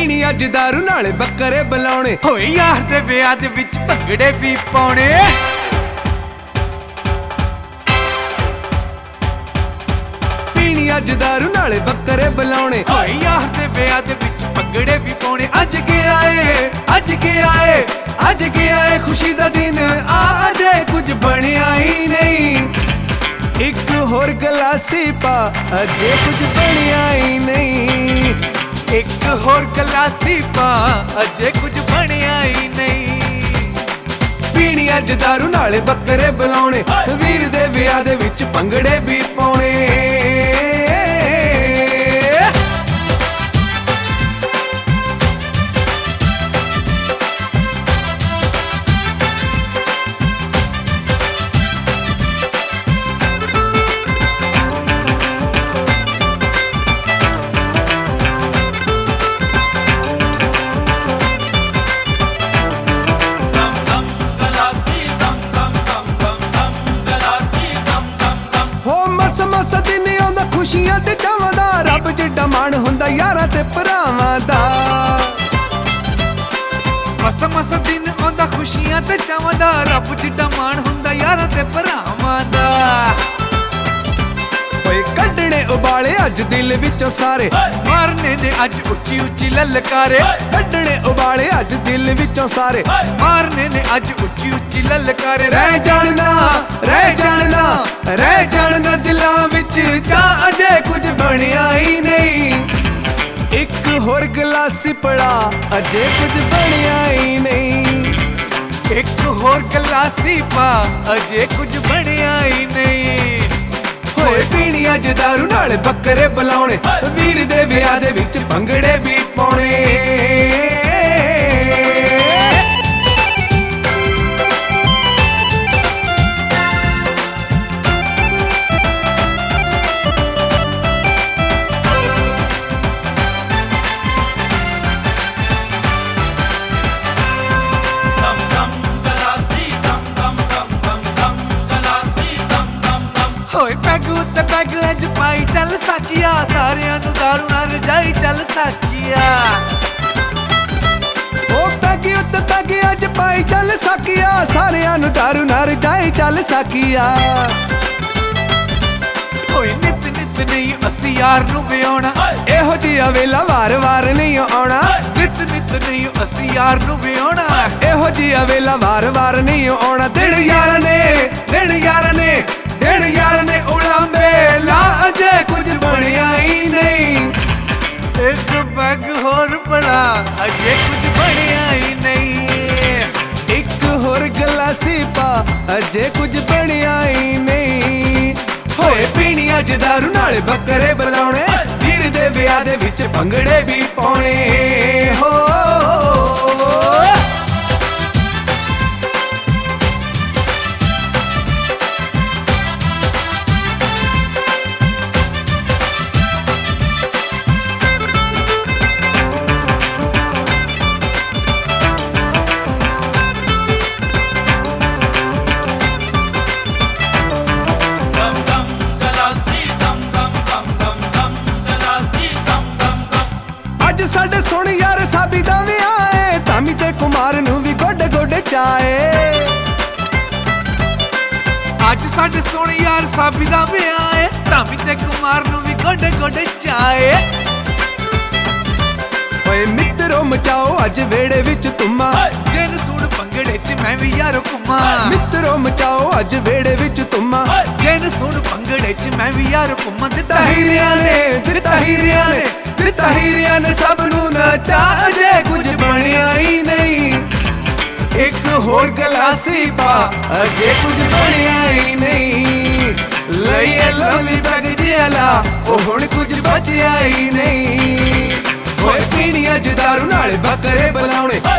ਪੀਣੀ ਅੱਜ ਦਾਰੂ ਨਾਲੇ ਬੱਕਰੇ ਬੁਲਾਉਣੇ ਹੋਏ ਯਾਰ ਦੇ ਵਿਆਹ ਦੇ ਵਿੱਚ ਭੰਗੜੇ ਵੀ ਪਾਉਣੇ ਪੀਣੀ ਅੱਜ ਦਾਰੂ ਨਾਲੇ ਬੱਕਰੇ ਬੁਲਾਉਣੇ ਹੋਏ ਯਾਰ ਦੇ ਵਿਆਹ ਦੇ ਵਿੱਚ ਭੰਗੜੇ ਵੀ ਪਾਉਣੇ ਅੱਜ ਕੀ ਆਏ ਅੱਜ ਕੀ ਆਏ ਅੱਜ ਕੀ ਆਏ ਖੁਸ਼ੀ ਦਾ ਦਿਨ ਆ ਅਜੇ ਕੁਝ ਬਣਿਆ ਹੀ ਨਹੀਂ ਇੱਕ ਹੋਰ ਗਲਾਸੀ ਪਾ ਅਜੇ ਕੁਝ ਬਣਿਆ ਹੀ ਨਹੀਂ ਇੱਕ ਹੋਰ ਗਲਾਸੀ ਪਾ ਅਜੇ ਕੁਝ ਬਣਿਆ ਹੀ ਨਹੀਂ ਪੀਣੀ ਅੱਜ ਦਾਰੂ ਨਾਲੇ ਬੱਕਰੇ ਬੁਲਾਉਣੇ ਵੀਰ ਦੇ ਵਿਆਹ ਦੇ ਵਿੱਚ ਭੰਗੜੇ ਵੀ ਪਾਉਣੇ ਖੁਸ਼ੀਆਂ ਤੇ ਚਾਵਾਂ ਦਾ ਰੱਬ ਜਿੱਡਾ ਮਾਣ ਹੁੰਦਾ ਯਾਰਾਂ ਤੇ ਭਰਾਵਾਂ ਦਾ ਮਸ ਦਿਨ ਆਉਂਦਾ ਖੁਸ਼ੀਆਂ ਤੇ ਚਾਵਾਂ ਦਾ ਰੱਬ ਜਿੱਡਾ ਮਾਣ ਹੁੰਦਾ ਯਾਰਾਂ ਤੇ ਭਰਾਵਾਂ ਦਾ ਓਏ ਕੱਢਣੇ ਉਬਾਲੇ ਅੱਜ ਦਿਲ ਵਿੱਚੋਂ ਸਾਰੇ ਮਾਰਨੇ ਨੇ ਅੱਜ ਉੱਚੀ ਉੱਚੀ ਲਲਕਾਰੇ ਕੱਢਣੇ ਉਬਾਲੇ ਅੱਜ ਦਿਲ ਵਿੱਚੋਂ ਸਾਰੇ ਮਾਰਨੇ ਨੇ ਅੱਜ ਉੱਚੀ ਉੱਚੀ ਲਲਕਾਰੇ ਰਹਿ ਜਾਣਨਾ ਦਿਲਾਂ ਵਿੱਚ ਚਾਹ ਅਜੇ ਕੁਝ ਬਣਿਆ ਹੀ ਨਹੀਂ ਇੱਕ ਹੋਰ ਗਲਾਸੀ ਪੜਾ ਅਜੇ ਕੁਝ ਬਣਿਆ ਹੀ ਨਹੀਂ ਇੱਕ ਹੋਰ ਗਲਾਸੀ ਪਾ ਅਜੇ ਕੁਝ ਬਣਿਆ ਹੀ ਨਹੀਂ ਹੋਏ ਪੀਣੀ ਅੱਜ ਦਾਰੂ ਨਾਲੇ ਬੱਕਰੇ ਬੁਲਾਉਣੇ ਵੀਰ ਦੇ ਵਿਆਹ ਦੇ ਵਿੱਚ ਭੰਗੜੇ ਵੀ ਪਾਉਣੇ ਹੋਏ ਪੈਗ ਉੱਤੇ ਪੈਗ ਅੱਜ ਪਾਈ ਚੱਲ ਸਾਕੀਆ ਸਾਰਿਆਂ ਨੂੰ ਦਾਰੂ ਨਾਲ ਰਜਾਈ ਚੱਲ ਸਾਕੀਆ ਉਹ ਪੈਗ ਉੱਤੇ ਪੈਗ ਅੱਜ ਪਾਈ ਚੱਲ ਸਾਕੀਆ ਸਾਰਿਆਂ ਨੂੰ ਦਾਰੂ ਨਾਲ ਰਜਾਈ ਚੱਲ ਸਾਕੀਆ ਹੋਏ ਨਿਤ ਨਿਤ ਨਹੀਂ ਅਸੀਂ ਯਾਰ ਨੂੰ ਵਿਆਉਣਾ ਇਹੋ ਜਿਹਾ ਵੇਲਾ ਵਾਰ-ਵਾਰ ਨਹੀਂ ਆਉਣਾ ਨਿਤ ਨਿਤ ਨਹੀਂ ਅਸੀਂ ਯਾਰ ਨੂੰ ਵਿਆਉਣਾ ਇਹੋ ਜਿਹਾ ਵੇਲਾ ਵਾਰ-ਵਾਰ ਨਹੀਂ ਆਉਣਾ ਦਿਨ ਯਾਰ ਨੇ ਉਲਾਂਬੇ ਲਾ ਅਜੇ ਕੁਝ ਬਣਿਆ ਹੀ ਨਹੀਂ ਇੱਕ ਪੈਗ ਹੋਰ ਬਣਾ ਅਜੇ ਕੁਝ ਬਣਿਆ ਹੀ ਨਹੀਂ ਇੱਕ ਹੋਰ ਗਲਾਸੀ ਪਾ ਅਜੇ ਕੁਝ ਬਣਿਆ ਹੀ ਨਹੀਂ ਹੋਏ ਪੀਣੀ ਅੱਜ ਦਾਰੂ ਨਾਲੇ ਬੱਕਰੇ ਬੁਲਾਉਣੇ ਵੀਰ ਦੇ ਵਿਆਹ ਦੇ ਵਿੱਚ ਭੰਗੜੇ ਵੀ ਪਾਉਣੇ ਹੋ ਸਾਡੇ ਸੁਣ ਯਾਰ ਸਾਬੀ ਦਾ ਵਿਆਹ ਏ ਧਾਮੀ ਤੇ ਕੁਮਾਰ ਨੂੰ ਵੀ ਗੋਡੇ ਗੋਡੇ ਚਾਏ ਅੱਜ ਸਾਡੇ ਸੁਣ ਯਾਰ ਸਾਬੀ ਦਾ ਵਿਆਹ ਏ ਧਾਮੀ ਤੇ ਕੁਮਾਰ ਨੂੰ ਵੀ ਗੋਡੇ ਗੋਡੇ ਚਾਏ ਓਏ ਮਿੱਤਰੋ ਮਚਾਓ ਅੱਜ ਵੇੜੇ ਵਿੱਚ ਤੁਮਾ ਜਿਨ ਸੁਣ ਭੰਗੜੇ 'ਚ ਮੈਂ ਵੀ ਯਾਰ ਘੁੰਮਾ ਮਿੱਤਰੋ ਮਚਾਓ ਅੱਜ ਵੇੜੇ ਵਿੱਚ ਤੁਮਾ ਜਿਨ ਸੁਣ ਭੰਗੜੇ 'ਚ ਮੈਂ ਵੀ ਯਾਰ ਘੁੰਮਾ ਦਿੱਤਾ ਹੀਰਿਆਂ ਨੇ ਸਭ ਨੂੰ ਨਚਾ ਅਜੇ ਕੁਝ ਬਣਿਆ ਹੀ ਨਹੀਂ ਇੱਕ ਹੋਰ ਗਲਾਸੀ ਪਾ ਅਜੇ ਕੁਝ ਬਣਿਆ ਹੀ ਨਹੀਂ ਲਈਏ ਲਵਲੀ ਤੱਕ ਜਿਆਲਾ ਉਹ ਹੁਣ ਕੁਝ ਬਚਿਆ ਹੀ ਨਹੀਂ ਹੋਏ ਪੀਣੀ ਅੱਜ ਦਾਰੂ ਨਾਲੇ ਬੱਕਰੇ ਬੁਲਾਉਣੇ